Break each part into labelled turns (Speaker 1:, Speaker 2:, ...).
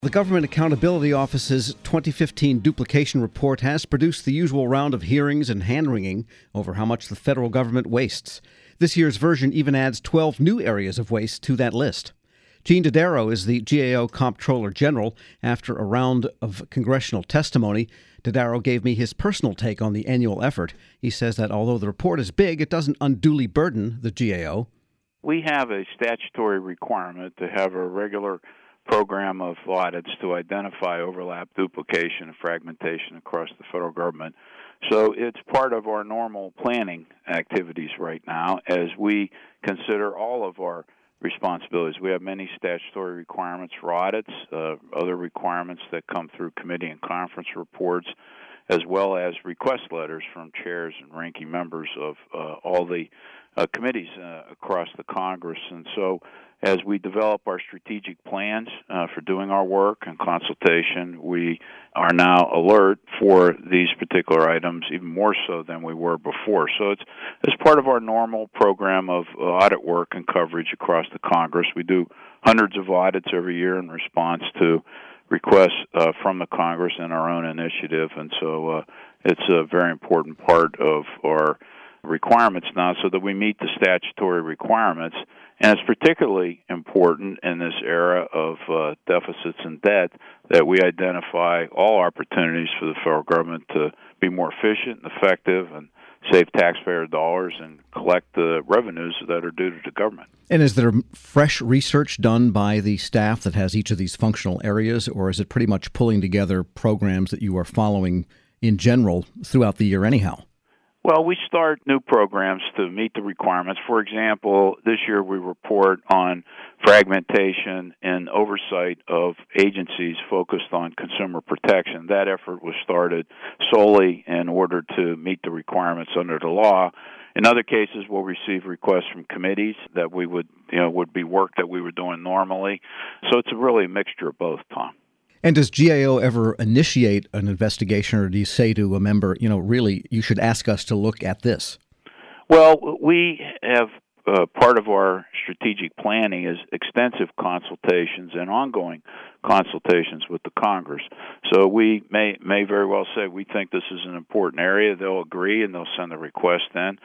Speaker 1: The Government Accountability Office's 2015 duplication report has produced the usual round of hearings and hand-wringing over how much the federal government wastes. This year's version even adds 12 new areas of waste to that list. Gene Dodaro is the GAO Comptroller General. After a round of congressional testimony, Dodaro gave me his personal take on the annual effort. He says that although the report is big, it doesn't unduly burden the GAO.
Speaker 2: We have a statutory requirement to have a regular program of audits to identify overlap, duplication, and fragmentation across the federal government. So it's part of our normal planning activities right now as we consider all of our responsibilities. We have many statutory requirements for audits, other requirements that come through committee and conference reports, as well as request letters from chairs and ranking members of all the committees across the Congress. And so as we develop our strategic plans for doing our work and consultation, we are now alert for these particular items, even more so than we were before. So it's part of our normal program of audit work and coverage across the Congress. We do hundreds of audits every year in response to requests from the Congress and our own initiative. And so it's a very important part of our requirements now so that we meet the statutory requirements. And it's particularly important in this era of deficits and debt that we identify all opportunities for the federal government to be more efficient and effective and save taxpayer dollars and collect the revenues that are due to the government.
Speaker 1: And is there fresh research done by the staff that has each of these functional areas, or is it pretty much pulling together programs that you are following in general throughout the year anyhow?
Speaker 2: Well, we start new programs to meet the requirements. For example, this year we report on fragmentation and oversight of agencies focused on consumer protection. That effort was started solely in order to meet the requirements under the law. In other cases, we'll receive requests from committees that we would be work that we were doing normally. So it's really a mixture of both, Tom.
Speaker 1: And does GAO ever initiate an investigation, or do you say to a member, really, you should ask us to look at this?
Speaker 2: Well, we have part of our strategic planning is extensive consultations and ongoing consultations with the Congress. So we may very well say we think this is an important area. They'll agree and they'll send a request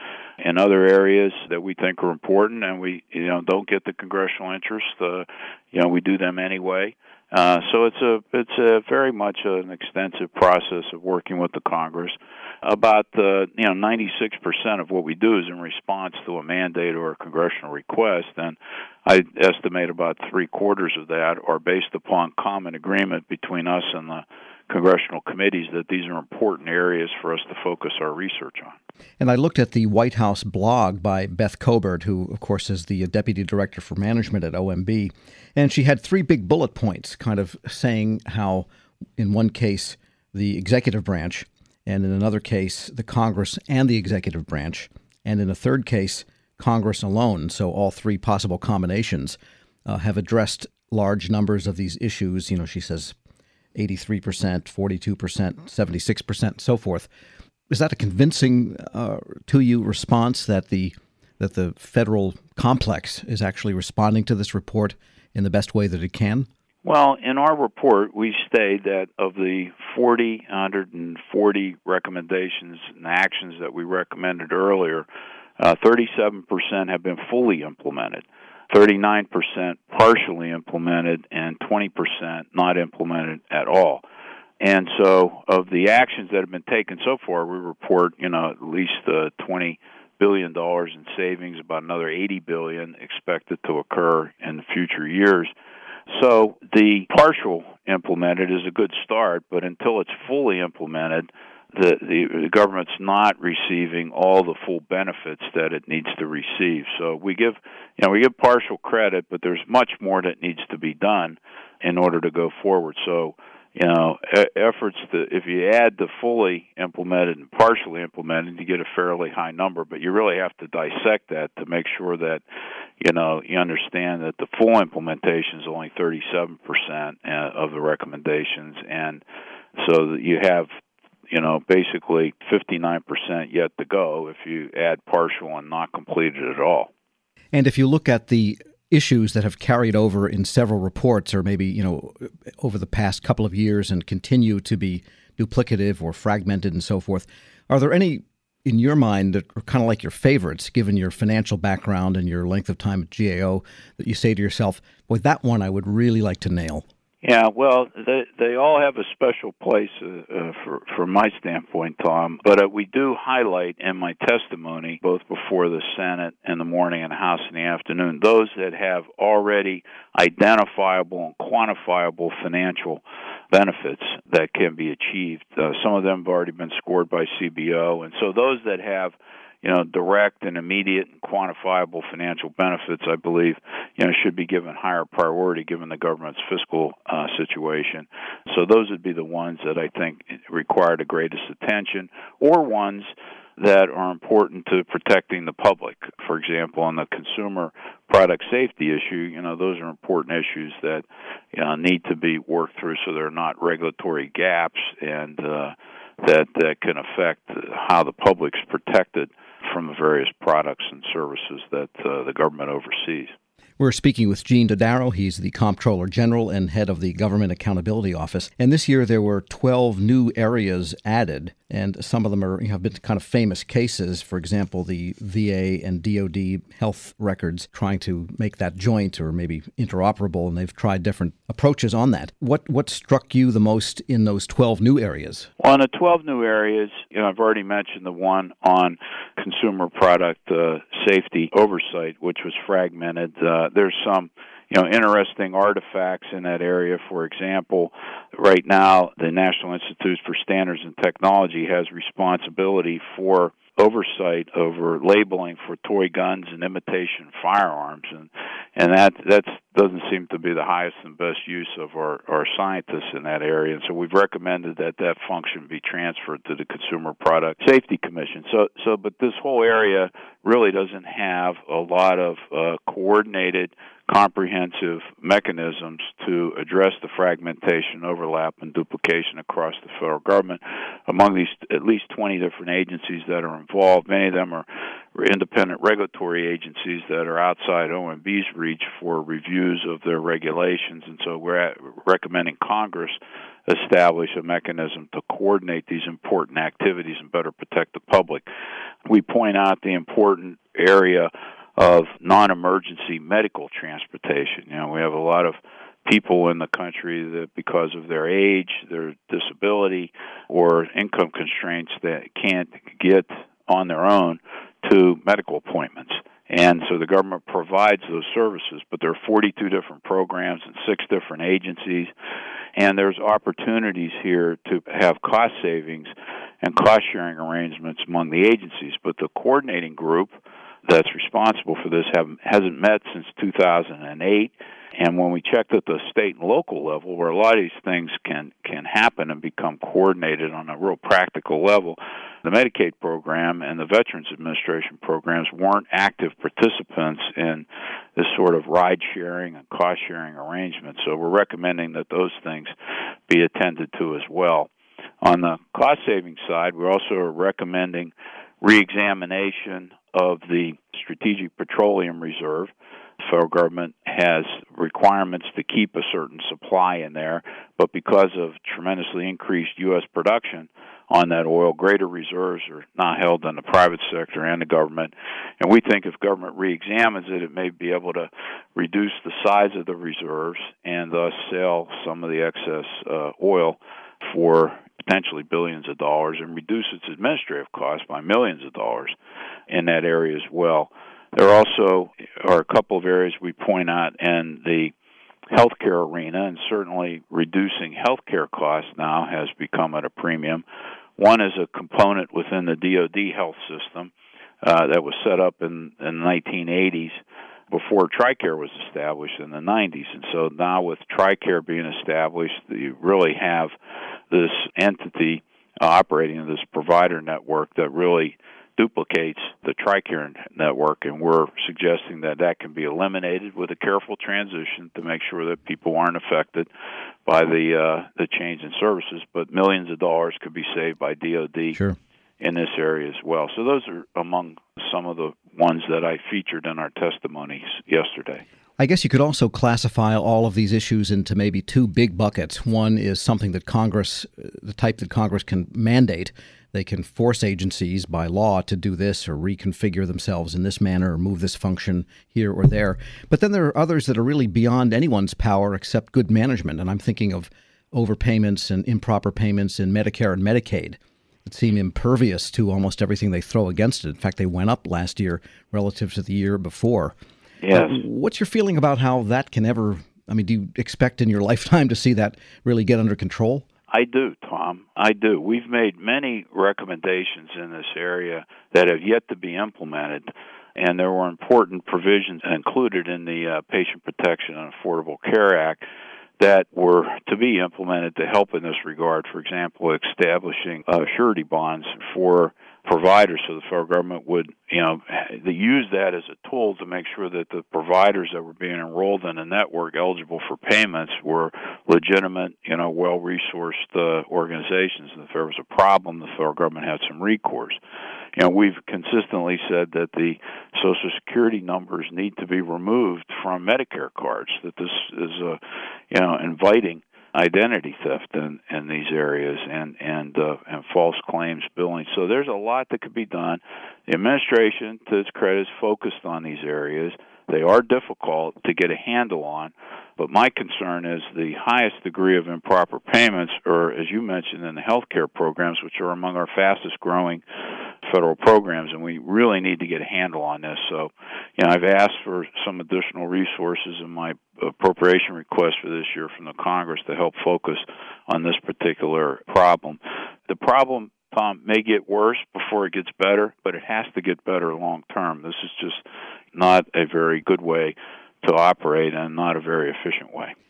Speaker 2: in other areas that we think are important, and we don't get the congressional interest. We do them anyway. So it's a very much an extensive process of working with the Congress. About 96% of what we do is in response to a mandate or a congressional request, and I estimate about three-quarters of that are based upon common agreement between us and the congressional committees that these are important areas for us to focus our research on.
Speaker 1: And I looked at the White House blog by Beth Cobert, who, of course, is the Deputy Director for Management at OMB, and she had three big bullet points kind of saying how, in one case, the executive branch, and in another case, the Congress and the executive branch, and in a third case, Congress alone, so all three possible combinations, have addressed large numbers of these issues. She says 83%, 42%, 76%, so forth. Is that a convincing to you response that the federal complex is actually responding to this report in the best way that it can?
Speaker 2: Well, in our report, we state that of the 140 recommendations and actions that we recommended earlier, 37% have been fully implemented, 39% partially implemented, and 20% not implemented at all. And so of the actions that have been taken so far, we report, at least $20 billion in savings, about another $80 billion expected to occur in the future years. So the partial implemented is a good start, but until it's fully implemented, the government's not receiving all the full benefits that it needs to receive. So we give partial credit, but there's much more that needs to be done in order to go forward. So efforts if you add the fully implemented and partially implemented, you get a fairly high number, but you really have to dissect that to make sure that, you understand that the full implementation is only 37% of the recommendations. And so that you have, basically 59% yet to go if you add partial and not completed at all.
Speaker 1: And if you look at the issues that have carried over in several reports, or maybe, over the past couple of years and continue to be duplicative or fragmented and so forth. Are there any in your mind that are kind of like your favorites, given your financial background and your length of time at GAO, that you say to yourself, boy, that one I would really like to nail?
Speaker 2: Yeah, well, they all have a special place from my standpoint, Tom. But we do highlight in my testimony, both before the Senate in the morning and the House in the afternoon, those that have already identifiable and quantifiable financial benefits that can be achieved. Some of them have already been scored by CBO, and so those that have direct and immediate and quantifiable financial benefits, I believe, should be given higher priority given the government's fiscal situation. So those would be the ones that I think require the greatest attention, or ones that are important to protecting the public. For example, on the consumer product safety issue, those are important issues that need to be worked through so there are not regulatory gaps and that can affect how the public's protected from the various products and services that the government oversees.
Speaker 1: We're speaking with Gene Dodaro. He's the Comptroller General and head of the Government Accountability Office. And this year there were 12 new areas added, and some of them have been kind of famous cases. For example, the VA and DoD health records, trying to make that joint or maybe interoperable, and they've tried different approaches on that. What struck you the most in those 12 new areas?
Speaker 2: Well, in the 12 new areas, I've already mentioned the one on consumer product safety oversight, which was fragmented. There's some interesting artifacts in that area. For example, right now, the National Institute for Standards and Technology has responsibility for oversight over labeling for toy guns and imitation firearms, and that doesn't seem to be the highest and best use of our scientists in that area. And so we've recommended that function be transferred to the Consumer Product Safety Commission. But this whole area really doesn't have a lot of coordinated, comprehensive mechanisms to address the fragmentation, overlap, and duplication across the federal government among these at least 20 different agencies that are involved. Many of them are independent regulatory agencies that are outside OMB's reach for reviews of their regulations, and so we're recommending Congress establish a mechanism to coordinate these important activities and better protect the public. We point out the important area of non-emergency medical transportation. We have a lot of people in the country that, because of their age, their disability, or income constraints, that can't get on their own to medical appointments. And so the government provides those services, but there are 42 different programs and 6 different agencies, and there's opportunities here to have cost savings and cost-sharing arrangements among the agencies. But the coordinating group that's responsible for this hasn't met since 2008. And when we checked at the state and local level, where a lot of these things can happen and become coordinated on a real practical level, the Medicaid program and the Veterans Administration programs weren't active participants in this sort of ride-sharing and cost-sharing arrangement. So we're recommending that those things be attended to as well. On the cost-saving side, we're also recommending reexamination of the Strategic Petroleum Reserve. The federal government has requirements to keep a certain supply in there, but because of tremendously increased U.S. production on that oil, greater reserves are now held in the private sector and the government. And we think if government reexamines it, it may be able to reduce the size of the reserves and thus sell some of the excess oil for potentially billions of dollars and reduce its administrative costs by millions of dollars in that area as well. There also are a couple of areas we point out in the healthcare arena, and certainly reducing healthcare costs now has become at a premium. One is a component within the DoD health system that was set up in the 1980s before TRICARE was established in the 90s. And so now with TRICARE being established, you really have this entity operating in this provider network that really duplicates the TRICARE network, and we're suggesting that can be eliminated with a careful transition to make sure that people aren't affected by the change in services, but millions of dollars could be saved by DoD
Speaker 1: Sure.
Speaker 2: in this area as well. So those are among some of the ones that I featured in our testimonies yesterday.
Speaker 1: I guess you could also classify all of these issues into maybe two big buckets. One is something that Congress, the type that Congress can mandate. They can force agencies by law to do this or reconfigure themselves in this manner or move this function here or there. But then there are others that are really beyond anyone's power except good management. And I'm thinking of overpayments and improper payments in Medicare and Medicaid that seem impervious to almost everything they throw against it. In fact, they went up last year relative to the year before.
Speaker 2: Yes.
Speaker 1: What's your feeling about how that can ever, do you expect in your lifetime to see that really get under control?
Speaker 2: I do, Tom. I do. We've made many recommendations in this area that have yet to be implemented, and there were important provisions included in the Patient Protection and Affordable Care Act that were to be implemented to help in this regard. For example, establishing surety bonds for providers, so the federal government would, they use that as a tool to make sure that the providers that were being enrolled in a network eligible for payments were legitimate, well-resourced organizations. And if there was a problem, the federal government had some recourse. We've consistently said that the Social Security numbers need to be removed from Medicare cards, that this is, inviting identity theft in these areas and false claims billing. So there's a lot that could be done. The administration, to its credit, is focused on these areas. They are difficult to get a handle on, but my concern is the highest degree of improper payments, or as you mentioned, in the healthcare programs, which are among our fastest growing federal programs, and we really need to get a handle on this. So, I've asked for some additional resources in my appropriation request for this year from the Congress to help focus on this particular problem. The problem, Tom, may get worse before it gets better, but it has to get better long term. This is just not a very good way to operate and not a very efficient way.